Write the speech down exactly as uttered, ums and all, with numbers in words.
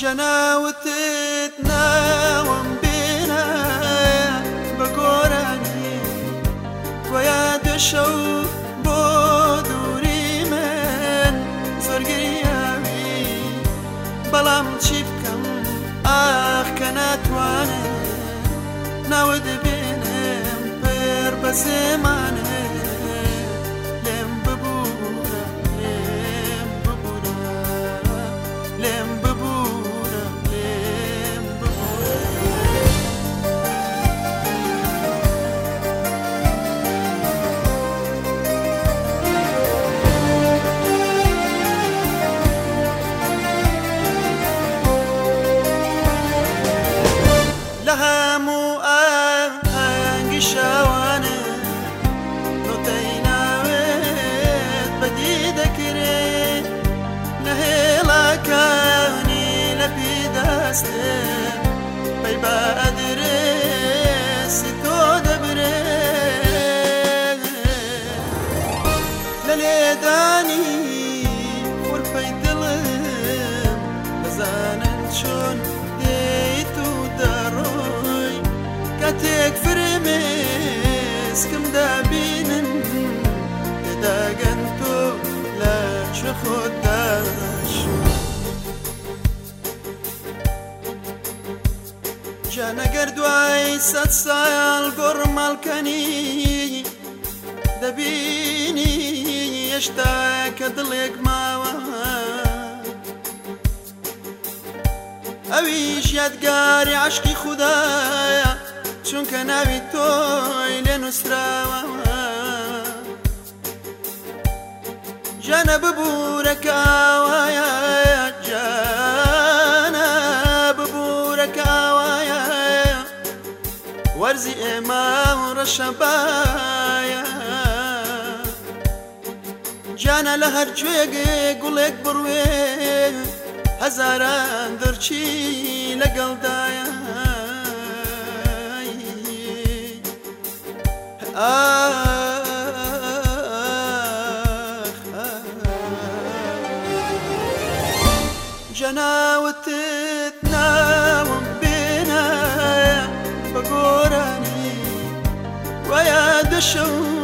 جەناوتت ناوم بێنە بە گۆرانی گویا دەشەو بۆ دووری من زۆر گریاوی بەڵام چی بکەم ئاخ کە ناتوانم ناوت بێنم پێر بە زێمانە لێم ببوورە لێم ببوورە لێم ببوورە لێم ببوورە لە هەموو ئاهەنگی شەوانە نۆتەی ناوێت بەدی دەکرێت لە هێڵەکانی لەپی دەستێت پەی بە ئەدرێسی تۆ دەبرێت لە لێدانی خوڕپەی دڵم بزانن چۆن دێیت و دەڕۆی کاتێک فرمێسکم دابینن تێداگەن تۆ لە کوێ خۆت داشۆی جان ئەگەر دوای سەد ساڵ گۆڕماڵکەنی دەبینی هێشتا کە دڵێک ماوە ئەویش یادگاری عەشقی خودایە چونکە ناوی تۆی لێ نووسراوە جانە ببوورە کە ئاوایە جانە ببوورە کە ئاوایە وەرزی ئێمە و ڕەشەبایە جانە لە هەر گوێگێ گوڵێک بڕوێ هەزاران دڕچی لەگەڵدایە جەناوتت ناوم بێنە بە گۆرانی وایە دەشەو